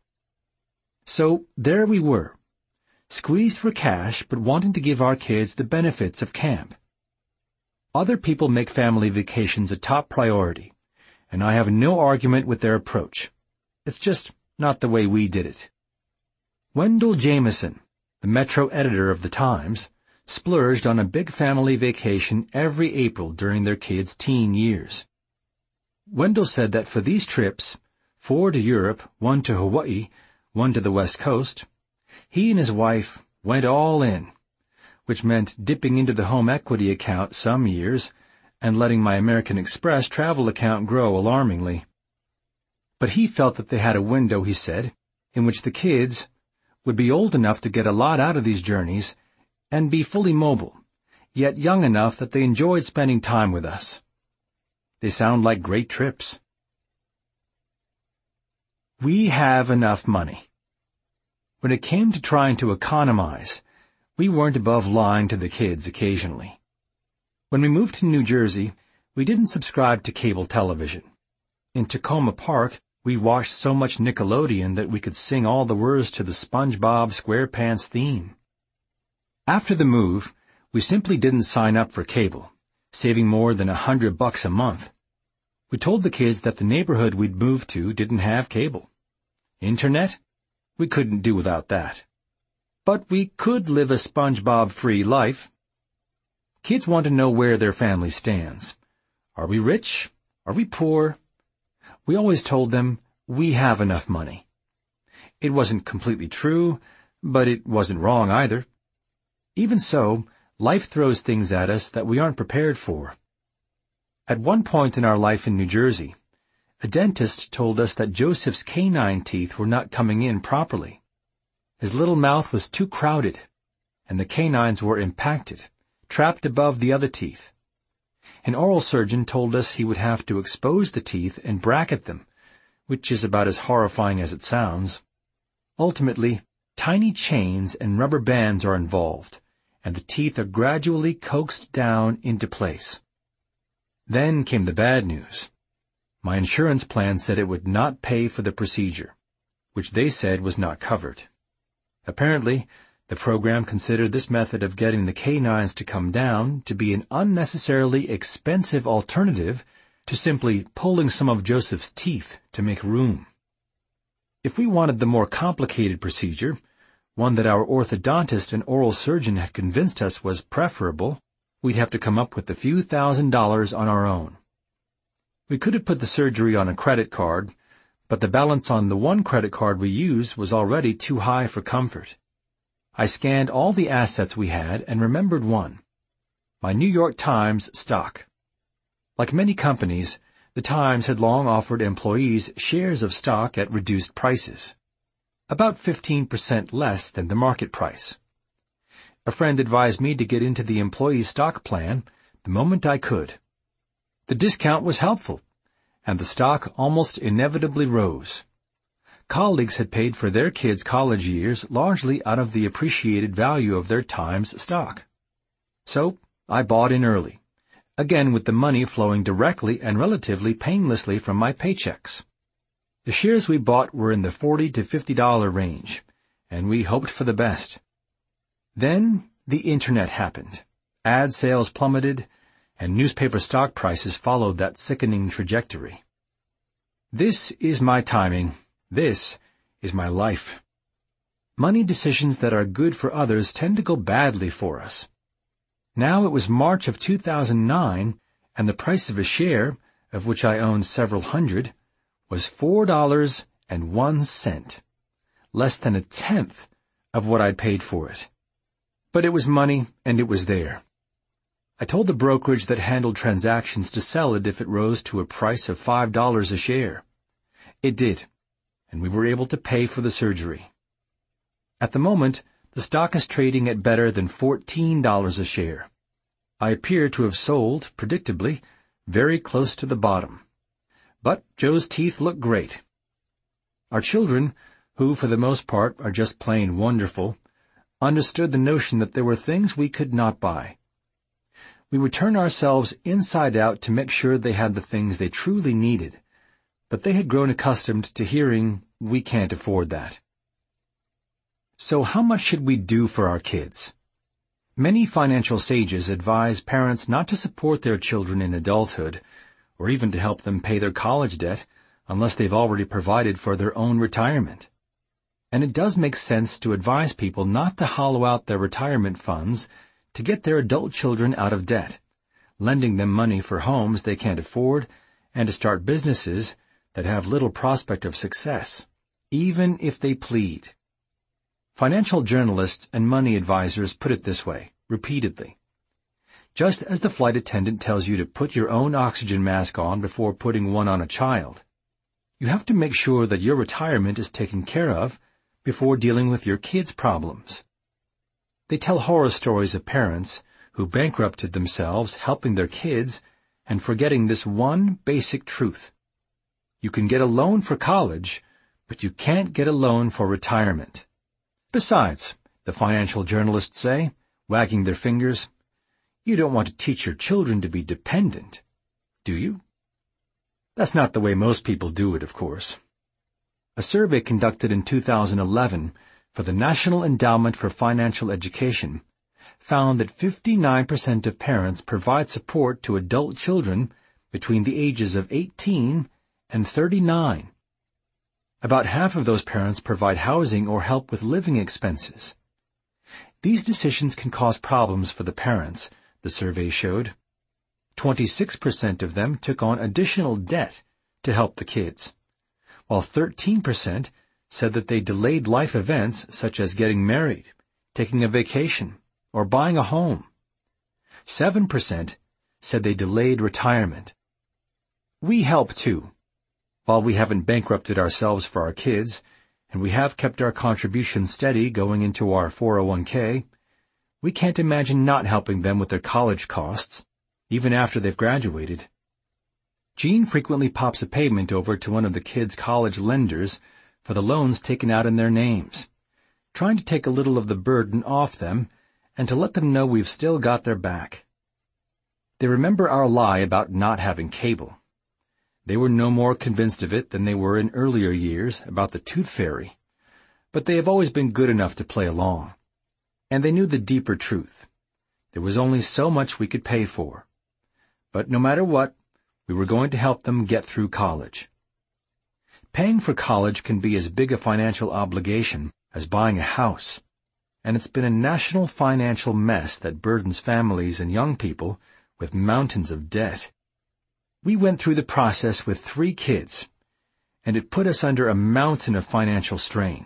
So there we were, squeezed for cash but wanting to give our kids the benefits of camp. Other people make family vacations a top priority, and I have no argument with their approach. It's just not the way we did it. Wendell Jameson, the Metro editor of the Times, splurged on a big family vacation every April during their kids' teen years. Wendell said that for these trips, four to Europe, one to Hawaii, one to the West Coast, he and his wife went all in, which meant dipping into the home equity account some years and letting my American Express travel account grow alarmingly. But he felt that they had a window, he said, in which the kids would be old enough to get a lot out of these journeys and be fully mobile, yet young enough that they enjoyed spending time with us. They sound like great trips. We have enough money. When it came to trying to economize, we weren't above lying to the kids occasionally. When we moved to New Jersey, we didn't subscribe to cable television. In Tacoma Park, we watched so much Nickelodeon that we could sing all the words to the SpongeBob SquarePants theme. After the move, we simply didn't sign up for cable, saving more than a hundred bucks a month. We told the kids that the neighborhood we'd moved to didn't have cable. Internet? We couldn't do without that. But we could live a SpongeBob-free life. Kids want to know where their family stands. Are we rich? Are we poor? We always told them, we have enough money. It wasn't completely true, but it wasn't wrong either. Even so, life throws things at us that we aren't prepared for. At one point in our life in New Jersey, a dentist told us that Joseph's canine teeth were not coming in properly. His little mouth was too crowded, and the canines were impacted, trapped above the other teeth. An oral surgeon told us he would have to expose the teeth and bracket them, which is about as horrifying as it sounds. Ultimately, tiny chains and rubber bands are involved, and the teeth are gradually coaxed down into place. Then came the bad news. My insurance plan said it would not pay for the procedure, which they said was not covered. Apparently, the program considered this method of getting the canines to come down to be an unnecessarily expensive alternative to simply pulling some of Joseph's teeth to make room. If we wanted the more complicated procedure, one that our orthodontist and oral surgeon had convinced us was preferable, we'd have to come up with a few thousand dollars on our own. We could have put the surgery on a credit card, but the balance on the one credit card we used was already too high for comfort. I scanned all the assets we had and remembered one: my New York Times stock. Like many companies, the Times had long offered employees shares of stock at reduced prices, about fifteen percent less than the market price. A friend advised me to get into the employee stock plan the moment I could. The discount was helpful, and the stock almost inevitably rose. Colleagues had paid for their kids' college years largely out of the appreciated value of their Times stock. So I bought in early, again with the money flowing directly and relatively painlessly from my paychecks. The shares we bought were in the forty to fifty dollar range, and we hoped for the best. Then the Internet happened. Ad sales plummeted, and newspaper stock prices followed that sickening trajectory. This is my timing. This is my life. Money decisions that are good for others tend to go badly for us. Now it was March of two thousand nine, and the price of a share, of which I owned several hundred, was four dollars and one cent, less than a tenth of what I'd paid for it. But it was money, and it was there. I told the brokerage that handled transactions to sell it if it rose to a price of five dollars a share. It did, and we were able to pay for the surgery. At the moment, the stock is trading at better than fourteen dollars a share. I appear to have sold, predictably, very close to the bottom. But Joe's teeth look great. Our children, who for the most part are just plain wonderful, understood the notion that there were things we could not buy. We would turn ourselves inside out to make sure they had the things they truly needed, but they had grown accustomed to hearing, "We can't afford that." So how much should we do for our kids? Many financial sages advise parents not to support their children in adulthood, or even to help them pay their college debt, unless they've already provided for their own retirement. And it does make sense to advise people not to hollow out their retirement funds to get their adult children out of debt, lending them money for homes they can't afford, and to start businesses that have little prospect of success, even if they plead. Financial journalists and money advisors put it this way, repeatedly. Just as the flight attendant tells you to put your own oxygen mask on before putting one on a child, you have to make sure that your retirement is taken care of before dealing with your kids' problems. They tell horror stories of parents who bankrupted themselves helping their kids and forgetting this one basic truth. You can get a loan for college, but you can't get a loan for retirement. Besides, the financial journalists say, wagging their fingers, you don't want to teach your children to be dependent, do you? That's not the way most people do it, of course. A survey conducted in two thousand eleven for the National Endowment for Financial Education found that fifty-nine percent of parents provide support to adult children between the ages of eighteen and thirty-nine. About half of those parents provide housing or help with living expenses. These decisions can cause problems for the parents, the survey showed. twenty-six percent of them took on additional debt to help the kids, while thirteen percent said that they delayed life events such as getting married, taking a vacation, or buying a home. seven percent said they delayed retirement. We help too. While we haven't bankrupted ourselves for our kids, and we have kept our contributions steady going into our four oh one k, We can't imagine not helping them with their college costs, even after they've graduated. Jean frequently pops a payment over to one of the kids' college lenders for the loans taken out in their names, trying to take a little of the burden off them and to let them know we've still got their back. They remember our lie about not having cable. They were no more convinced of it than they were in earlier years about the tooth fairy, but they have always been good enough to play along. And they knew the deeper truth. There was only so much we could pay for. But no matter what, we were going to help them get through college. Paying for college can be as big a financial obligation as buying a house, and it's been a national financial mess that burdens families and young people with mountains of debt. We went through the process with three kids, and it put us under a mountain of financial strain.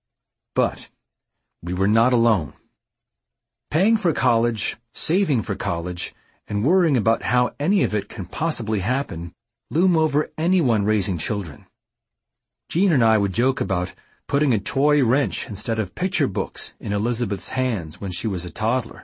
But we were not alone. Paying for college, saving for college, and worrying about how any of it can possibly happen loom over anyone raising children. Jean and I would joke about putting a toy wrench instead of picture books in Elizabeth's hands when she was a toddler.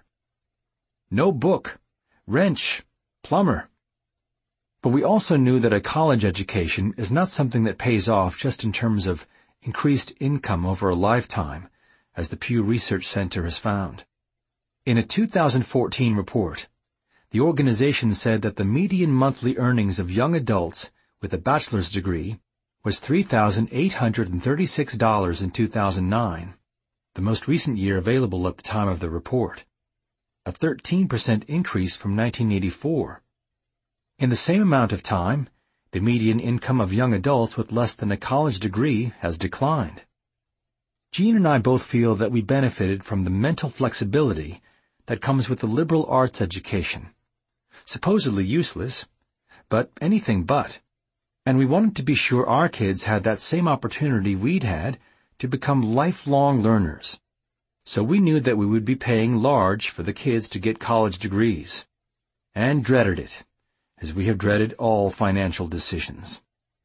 No book, wrench, plumber. But we also knew that a college education is not something that pays off just in terms of increased income over a lifetime, as the Pew Research Center has found. In a two thousand fourteen report, the organization said that the median monthly earnings of young adults with a bachelor's degree was three thousand eight hundred thirty-six dollars in two thousand nine, the most recent year available at the time of the report, a thirteen percent increase from nineteen eighty-four. In the same amount of time, the median income of young adults with less than a college degree has declined. Jean and I both feel that we benefited from the mental flexibility that comes with the liberal arts education. Supposedly useless, but anything but. And we wanted to be sure our kids had that same opportunity we'd had to become lifelong learners. So we knew that we would be paying large for the kids to get college degrees. And dreaded it, as we have dreaded all financial decisions.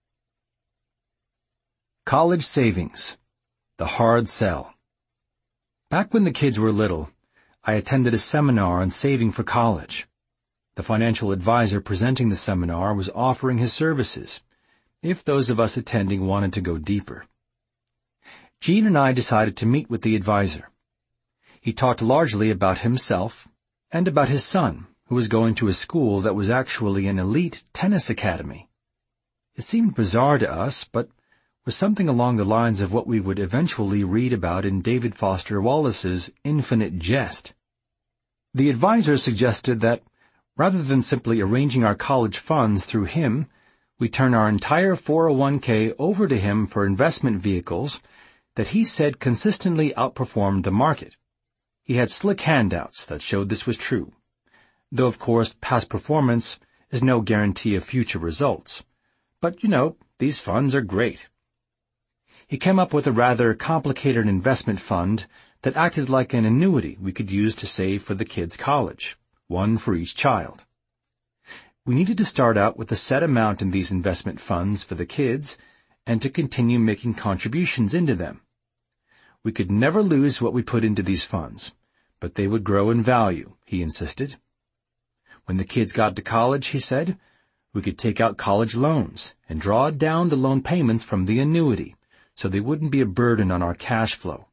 College savings. The hard sell. Back when the kids were little, I attended a seminar on saving for college. The financial advisor presenting the seminar was offering his services, if those of us attending wanted to go deeper. Jean and I decided to meet with the advisor. He talked largely about himself and about his son, who was going to a school that was actually an elite tennis academy. It seemed bizarre to us, but was something along the lines of what we would eventually read about in David Foster Wallace's Infinite Jest. The advisor suggested that, rather than simply arranging our college funds through him, we turn our entire four oh one k over to him for investment vehicles that he said consistently outperformed the market. He had slick handouts that showed this was true, though of course past performance is no guarantee of future results. But, you know, these funds are great. He came up with a rather complicated investment fund that acted like an annuity we could use to save for the kids' college, one for each child. We needed to start out with a set amount in these investment funds for the kids and to continue making contributions into them. We could never lose what we put into these funds, but they would grow in value, he insisted. When the kids got to college, he said, we could take out college loans and draw down the loan payments from the annuity, so they wouldn't be a burden on our cash flow.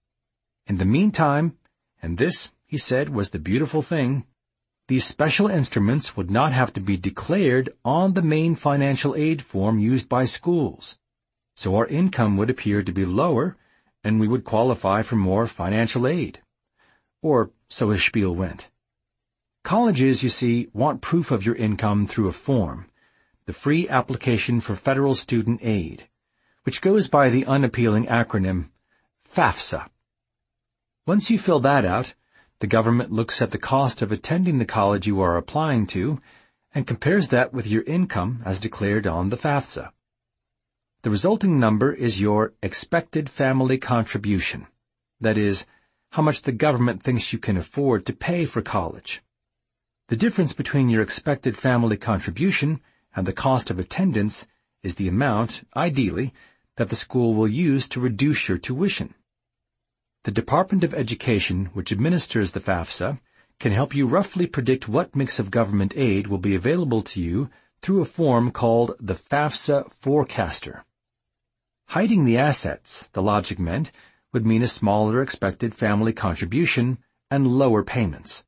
In the meantime, and this, he said, was the beautiful thing, these special instruments would not have to be declared on the main financial aid form used by schools, so our income would appear to be lower and we would qualify for more financial aid. Or so his spiel went. Colleges, you see, want proof of your income through a form, the Free Application for Federal Student Aid, which goes by the unappealing acronym FAFSA. Once you fill that out, the government looks at the cost of attending the college you are applying to and compares that with your income as declared on the FAFSA. The resulting number is your expected family contribution, that is, how much the government thinks you can afford to pay for college. The difference between your expected family contribution and the cost of attendance is the amount, ideally, that the school will use to reduce your tuition. The Department of Education, which administers the FAFSA, can help you roughly predict what mix of government aid will be available to you through a form called the FAFSA Forecaster. Hiding the assets, the logic meant, would mean a smaller expected family contribution and lower payments.